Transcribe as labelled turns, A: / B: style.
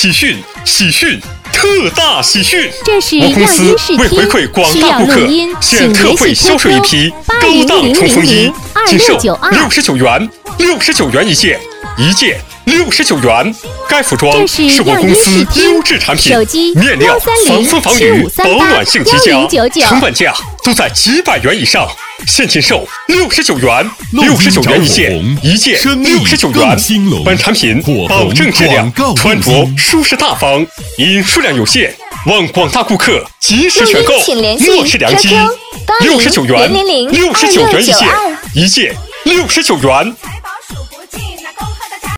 A: 喜讯！喜讯！特大喜讯！
B: 这是
A: 我公司为回馈广大顾客，现特惠销售一批高档冲锋衣，仅售69元，69元一件，一件69元。该服装是我公司优质产品，面料防风防雨，保暖性极佳，成本价都在几百元以上。现金售69元，69元一件，一件69元。本产品保证质量，穿着舒适大方。因数量有限，望广大顾客及时选购，莫失良机。69元，69元一件，一件69元。